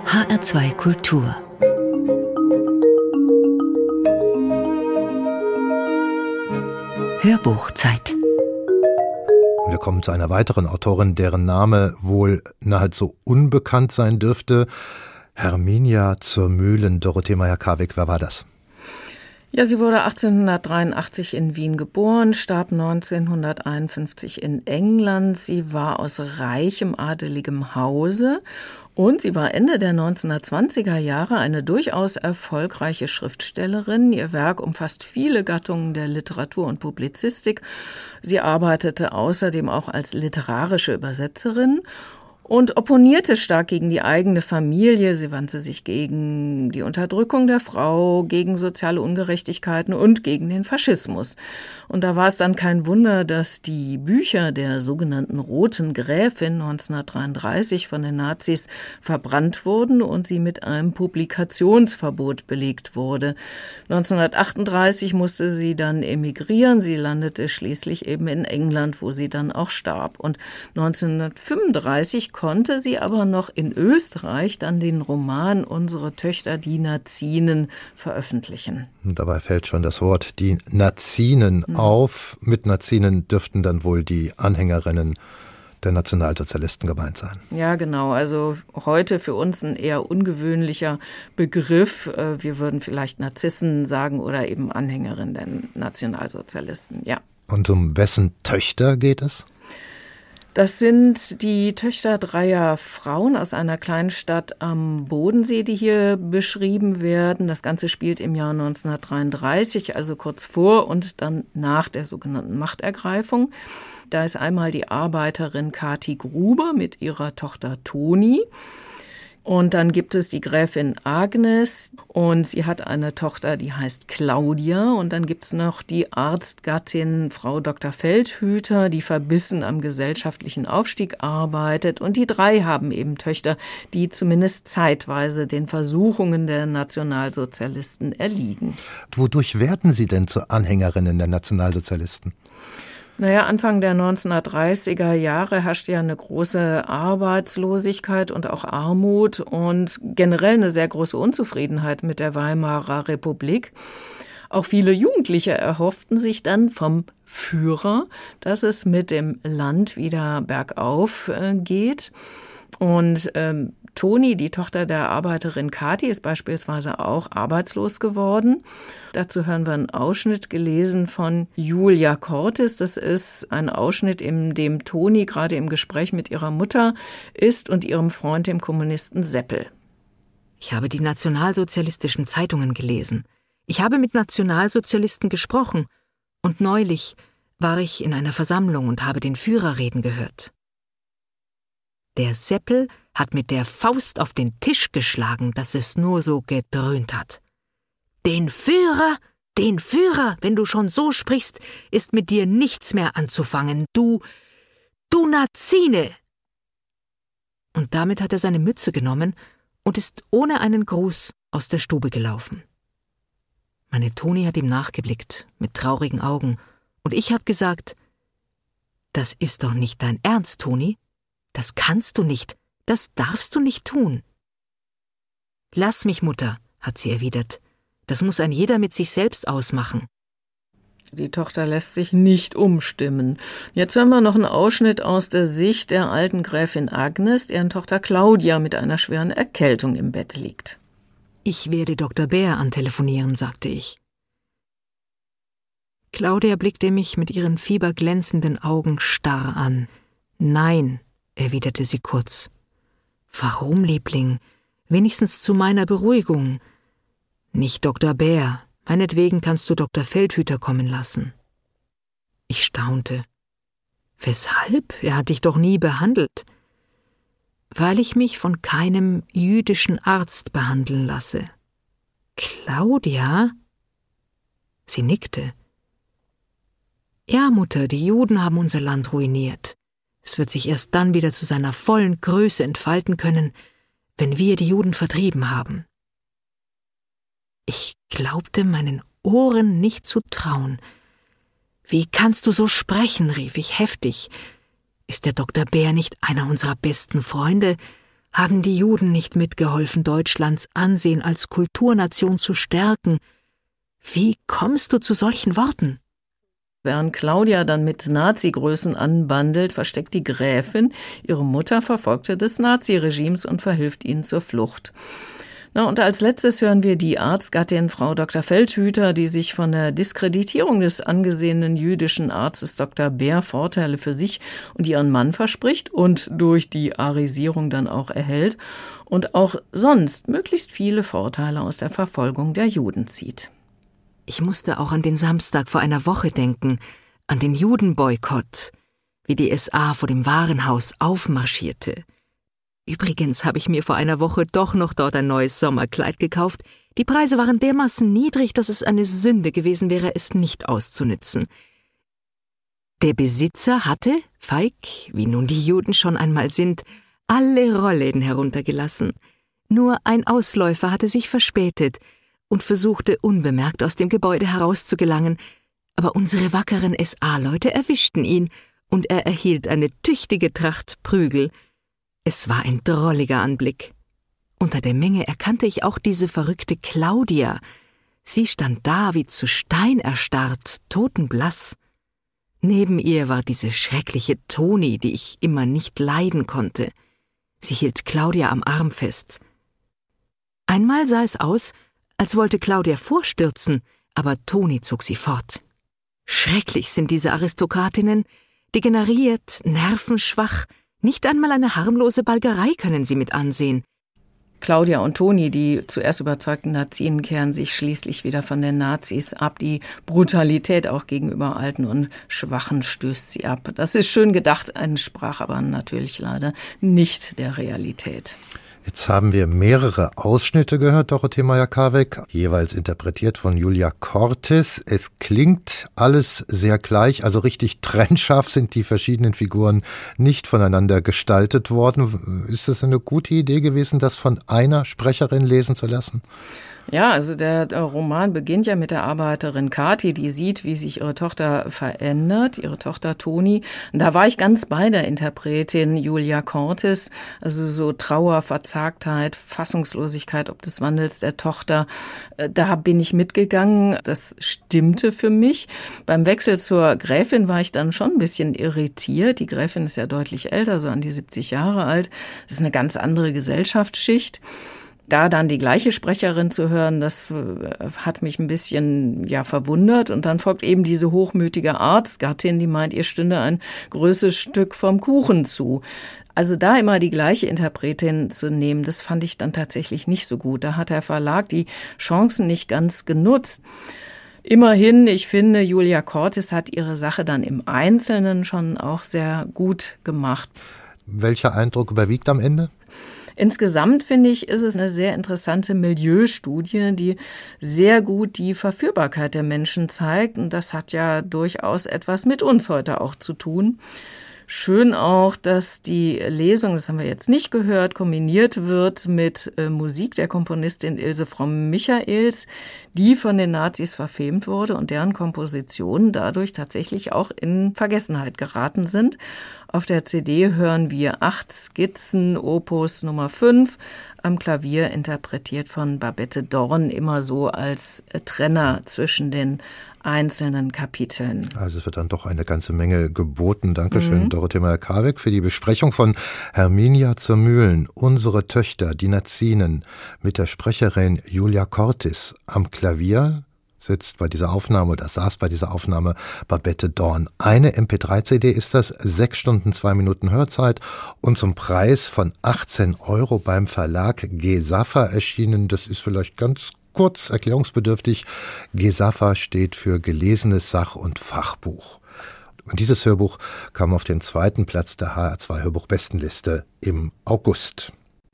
HR2 Kultur. Hörbuchzeit. Wir kommen zu einer weiteren Autorin, deren Name wohl nahezu unbekannt sein dürfte. Herminia zur Mühlen, Dorothee Meyer-Karwig. Wer war das? Ja, sie wurde 1883 in Wien geboren, starb 1951 in England. Sie war aus reichem adeligem Hause und sie war Ende der 1920er Jahre eine durchaus erfolgreiche Schriftstellerin. Ihr Werk umfasst viele Gattungen der Literatur und Publizistik. Sie arbeitete außerdem auch als literarische Übersetzerin und opponierte stark gegen die eigene Familie. Sie wandte sich gegen die Unterdrückung der Frau, gegen soziale Ungerechtigkeiten und gegen den Faschismus. Und da war es dann kein Wunder, dass die Bücher der sogenannten Roten Gräfin 1933 von den Nazis verbrannt wurden und sie mit einem Publikationsverbot belegt wurde. 1938 musste sie dann emigrieren. Sie landete schließlich eben in England, wo sie dann auch starb. Und 1935 konnte sie aber noch in Österreich dann den Roman Unsere Töchter, die Nazinen, veröffentlichen. Und dabei fällt schon das Wort die Nazinen auf. Mit Nazinen dürften dann wohl die Anhängerinnen der Nationalsozialisten gemeint sein. Ja, genau. Also heute für uns ein eher ungewöhnlicher Begriff. Wir würden vielleicht Narzissen sagen oder eben Anhängerin der Nationalsozialisten, ja. Und um wessen Töchter geht es? Das sind die Töchter dreier Frauen aus einer kleinen Stadt am Bodensee, die hier beschrieben werden. Das Ganze spielt im Jahr 1933, also kurz vor und dann nach der sogenannten Machtergreifung. Da ist einmal die Arbeiterin Kathi Gruber mit ihrer Tochter Toni. Und dann gibt es die Gräfin Agnes und sie hat eine Tochter, die heißt Claudia. Und dann gibt es noch die Arztgattin Frau Dr. Feldhüter, die verbissen am gesellschaftlichen Aufstieg arbeitet. Und die drei haben eben Töchter, die zumindest zeitweise den Versuchungen der Nationalsozialisten erliegen. Wodurch werden sie denn zu Anhängerinnen der Nationalsozialisten? Naja, Anfang der 1930er Jahre herrschte ja eine große Arbeitslosigkeit und auch Armut und generell eine sehr große Unzufriedenheit mit der Weimarer Republik. Auch viele Jugendliche erhofften sich dann vom Führer, dass es mit dem Land wieder bergauf geht. Und Toni, die Tochter der Arbeiterin Kathi, ist beispielsweise auch arbeitslos geworden. Dazu hören wir einen Ausschnitt gelesen von Julia Cortis. Das ist ein Ausschnitt, in dem Toni gerade im Gespräch mit ihrer Mutter ist und ihrem Freund, dem Kommunisten Seppel. Ich habe die nationalsozialistischen Zeitungen gelesen. Ich habe mit Nationalsozialisten gesprochen. Und neulich war ich in einer Versammlung und habe den Führer reden gehört. Der Seppel hat mit der Faust auf den Tisch geschlagen, dass es nur so gedröhnt hat. Den Führer, wenn du schon so sprichst, ist mit dir nichts mehr anzufangen, du Nazine! Und damit hat er seine Mütze genommen und ist ohne einen Gruß aus der Stube gelaufen. Meine Toni hat ihm nachgeblickt, mit traurigen Augen, und ich habe gesagt, das ist doch nicht dein Ernst, Toni? Das kannst du nicht, das darfst du nicht tun. Lass mich, Mutter, hat sie erwidert. Das muss ein jeder mit sich selbst ausmachen. Die Tochter lässt sich nicht umstimmen. Jetzt hören wir noch einen Ausschnitt aus der Sicht der alten Gräfin Agnes, deren Tochter Claudia mit einer schweren Erkältung im Bett liegt. Ich werde Dr. Bär antelefonieren, sagte ich. Claudia blickte mich mit ihren fieberglänzenden Augen starr an. Nein, erwiderte sie kurz. Warum, Liebling? Wenigstens zu meiner Beruhigung. Nicht Dr. Bär. Meinetwegen kannst du Dr. Feldhüter kommen lassen. Ich staunte. Weshalb? Er hat dich doch nie behandelt. Weil ich mich von keinem jüdischen Arzt behandeln lasse. Claudia? Sie nickte. Ja, Mutter, die Juden haben unser Land ruiniert. Es wird sich erst dann wieder zu seiner vollen Größe entfalten können, wenn wir die Juden vertrieben haben. Ich glaubte meinen Ohren nicht zu trauen. Wie kannst du so sprechen, rief ich heftig. Ist der Dr. Bär nicht einer unserer besten Freunde? Haben die Juden nicht mitgeholfen, Deutschlands Ansehen als Kulturnation zu stärken? Wie kommst du zu solchen Worten? Während Claudia dann mit Nazi-Größen anbandelt, versteckt die Gräfin ihre Mutter Verfolgte des Naziregimes und verhilft ihnen zur Flucht. Und als letztes hören wir die Arztgattin Frau Dr. Feldhüter, die sich von der Diskreditierung des angesehenen jüdischen Arztes Dr. Beer Vorteile für sich und ihren Mann verspricht und durch die Arisierung dann auch erhält und auch sonst möglichst viele Vorteile aus der Verfolgung der Juden zieht. Ich musste auch an den Samstag vor einer Woche denken, an den Judenboykott, wie die SA vor dem Warenhaus aufmarschierte. Übrigens habe ich mir vor einer Woche doch noch dort ein neues Sommerkleid gekauft. Die Preise waren dermaßen niedrig, dass es eine Sünde gewesen wäre, es nicht auszunützen. Der Besitzer hatte, feig, wie nun die Juden schon einmal sind, alle Rollläden heruntergelassen. Nur ein Ausläufer hatte sich verspätet und versuchte unbemerkt aus dem Gebäude herauszugelangen, aber unsere wackeren SA-Leute erwischten ihn und er erhielt eine tüchtige Tracht Prügel. Es war ein drolliger Anblick. Unter der Menge erkannte ich auch diese verrückte Claudia. Sie stand da wie zu Stein erstarrt, totenblass. Neben ihr war diese schreckliche Toni, die ich immer nicht leiden konnte. Sie hielt Claudia am Arm fest. Einmal sah es aus, als wollte Claudia vorstürzen, aber Toni zog sie fort. Schrecklich sind diese Aristokratinnen, degeneriert, nervenschwach. Nicht einmal eine harmlose Balgerei können sie mit ansehen. Claudia und Toni, die zuerst überzeugten Nazienen, kehren sich schließlich wieder von den Nazis ab. Die Brutalität auch gegenüber Alten und Schwachen stößt sie ab. Das ist schön gedacht, entsprach aber natürlich leider nicht der Realität. Jetzt haben wir mehrere Ausschnitte gehört, Dorothee Meyer-Karweg, jeweils interpretiert von Julia Cortes. Es klingt alles sehr gleich, also richtig trennscharf sind die verschiedenen Figuren nicht voneinander gestaltet worden. Ist es eine gute Idee gewesen, das von einer Sprecherin lesen zu lassen? Ja, also der Roman beginnt ja mit der Arbeiterin Kathi, die sieht, wie sich ihre Tochter verändert, ihre Tochter Toni. Und da war ich ganz bei der Interpretin Julia Cortes, also so Trauer, Verzagtheit, Fassungslosigkeit ob des Wandels der Tochter. Da bin ich mitgegangen, das stimmte für mich. Beim Wechsel zur Gräfin war ich dann schon ein bisschen irritiert. Die Gräfin ist ja deutlich älter, so an die 70 Jahre alt. Das ist eine ganz andere Gesellschaftsschicht. Da dann die gleiche Sprecherin zu hören, das hat mich ein bisschen verwundert. Und dann folgt eben diese hochmütige Arztgattin, die meint, ihr stünde ein größeres Stück vom Kuchen zu. Also da immer die gleiche Interpretin zu nehmen, das fand ich dann tatsächlich nicht so gut. Da hat der Verlag die Chancen nicht ganz genutzt. Immerhin, ich finde, Julia Cortes hat ihre Sache dann im Einzelnen schon auch sehr gut gemacht. Welcher Eindruck überwiegt am Ende? Insgesamt, finde ich, ist es eine sehr interessante Milieustudie, die sehr gut die Verführbarkeit der Menschen zeigt. Und das hat ja durchaus etwas mit uns heute auch zu tun. Schön auch, dass die Lesung, das haben wir jetzt nicht gehört, kombiniert wird mit Musik der Komponistin Ilse Fromm-Michaels, die von den Nazis verfemt wurde und deren Kompositionen dadurch tatsächlich auch in Vergessenheit geraten sind. Auf der CD hören wir 8 Skizzen, Opus Nummer 5, am Klavier interpretiert von Babette Dorn, immer so als Trenner zwischen den einzelnen Kapiteln. Also es wird dann doch eine ganze Menge geboten. Dankeschön, Dorothee Meyer-Karweg, für die Besprechung von Herminia zur Mühlen, unsere Töchter, die Nazinen, mit der Sprecherin Julia Cortes. Am Klavier saß bei dieser Aufnahme Babette Dorn. Eine MP3-CD ist das, 6 Stunden, 2 Minuten Hörzeit und zum Preis von 18 € beim Verlag Gesafa erschienen. Das ist vielleicht ganz kurz erklärungsbedürftig. Gesafa steht für Gelesenes Sach- und Fachbuch. Und dieses Hörbuch kam auf den 2. Platz der HR2 Hörbuchbestenliste im August.